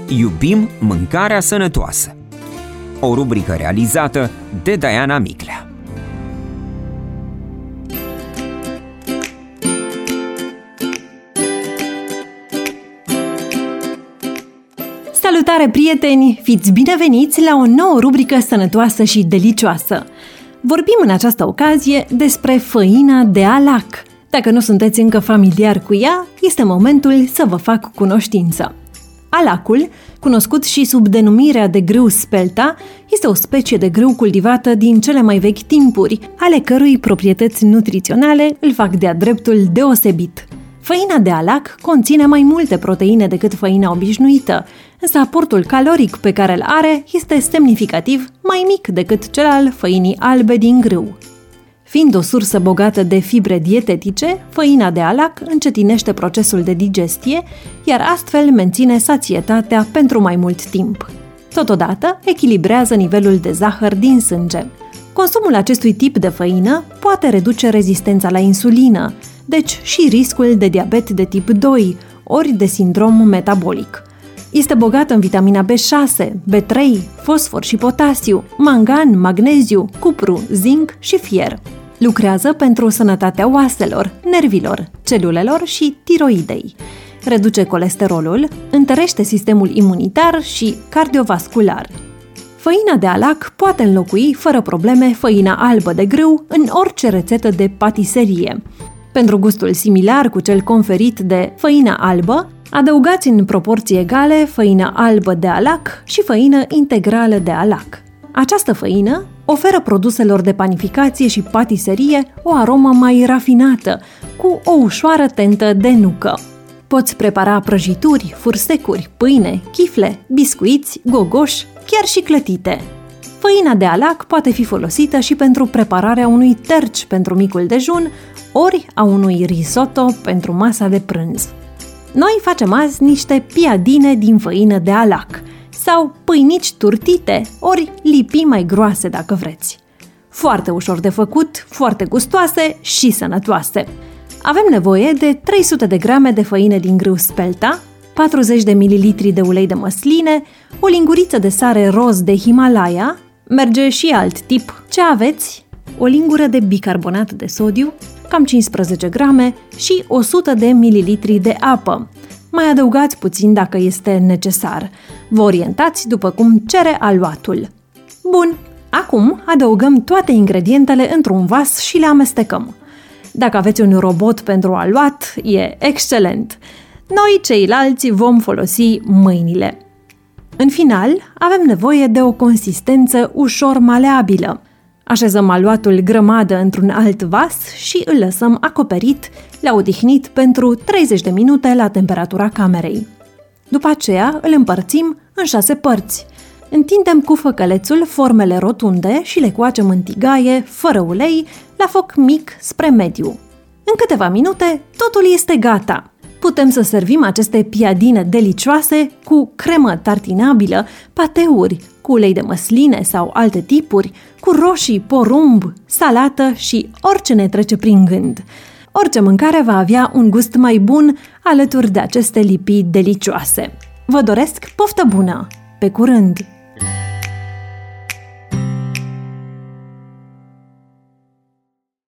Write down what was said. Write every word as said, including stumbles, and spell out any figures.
Iubim mâncarea sănătoasă. O rubrică realizată de Diana Miclea. Salutare, prieteni! Fiți bineveniți la o nouă rubrică sănătoasă și delicioasă. Vorbim în această ocazie despre făina de alac. Dacă nu sunteți încă familiar cu ea, este momentul să vă fac cunoștință. Alacul, cunoscut și sub denumirea de grâu spelta, este o specie de grâu cultivată din cele mai vechi timpuri, ale cărui proprietăți nutriționale îl fac de-a dreptul deosebit. Făina de alac conține mai multe proteine decât făina obișnuită, însă aportul caloric pe care îl are este semnificativ mai mic decât cel al făinii albe din grâu. Fiind o sursă bogată de fibre dietetice, făina de alac încetinește procesul de digestie, iar astfel menține sațietatea pentru mai mult timp. Totodată, echilibrează nivelul de zahăr din sânge. Consumul acestui tip de făină poate reduce rezistența la insulină, deci și riscul de diabet de tip doi, ori de sindrom metabolic. Este bogată în vitamina B șase, B trei, fosfor și potasiu, mangan, magneziu, cupru, zinc și fier. Lucrează pentru sănătatea oaselor, nervilor, celulelor și tiroidei. Reduce colesterolul, întărește sistemul imunitar și cardiovascular. Făina de alac poate înlocui fără probleme făina albă de grâu în orice rețetă de patiserie. Pentru gustul similar cu cel conferit de făina albă, adăugați în proporții egale făină albă de alac și făină integrală de alac. Această făină oferă produselor de panificație și patiserie o aromă mai rafinată, cu o ușoară tentă de nucă. Poți prepara prăjituri, fursecuri, pâine, chifle, biscuiți, gogoși, chiar și clătite. Făina de alac poate fi folosită și pentru prepararea unui terci pentru micul dejun, ori a unui risotto pentru masa de prânz. Noi facem azi niște piadine din făină de alac sau pâinici turtite, ori lipii mai groase dacă vreți. Foarte ușor de făcut, foarte gustoase și sănătoase. Avem nevoie de trei sute de grame de făină din grâu spelta, patruzeci de mililitri de ulei de măsline, o linguriță de sare roz de Himalaya, merge și alt tip. Ce aveți? O lingură de bicarbonat de sodiu, cam cincisprezece grame și o sută de mililitri de apă. Mai adăugați puțin dacă este necesar. Vă orientați după cum cere aluatul. Bun, acum adăugăm toate ingredientele într-un vas și le amestecăm. Dacă aveți un robot pentru aluat, e excelent. Noi, ceilalți, vom folosi mâinile. În final, avem nevoie de o consistență ușor maleabilă. Așezăm aluatul grămadă într-un alt vas și îl lăsăm acoperit la odihnit pentru treizeci de minute la temperatura camerei. După aceea îl împărțim în șase părți. Întindem cu făcălețul formele rotunde și le coacem în tigaie, fără ulei, la foc mic spre mediu. În câteva minute, totul este gata. Putem să servim aceste piadine delicioase cu cremă tartinabilă, pateuri, cu ulei de măsline sau alte tipuri, cu roșii, porumb, salată și orice ne trece prin gând. Orice mâncare va avea un gust mai bun alături de aceste lipii delicioase. Vă doresc poftă bună! Pe curând!